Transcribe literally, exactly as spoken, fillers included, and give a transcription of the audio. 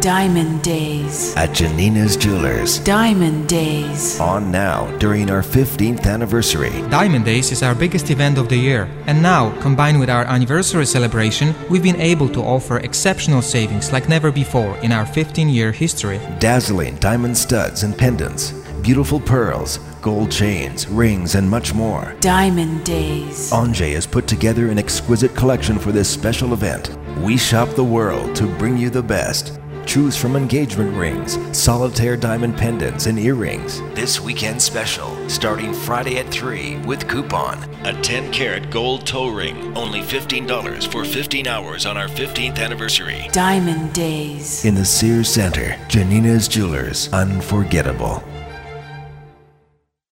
Diamond Days at Janina's Jewelers. Diamond Days. On now during our fifteenth anniversary. Diamond Days is our biggest event of the year, and now, combined with our anniversary celebration, we've been able to offer exceptional savings like never before in our fifteen-year history. Dazzling diamond studs and pendants, beautiful pearls, gold chains, rings, and much more. Diamond Days. Anjay has put together an exquisite collection for this special event. We shop the world to bring you the best. Choose from engagement rings, solitaire diamond pendants, and earrings. This weekend special, starting Friday at three with coupon. A ten karat gold toe ring, only fifteen dollars for fifteen hours on our fifteenth anniversary. Diamond Days. In the Sears Center, Janina's Jewelers, unforgettable.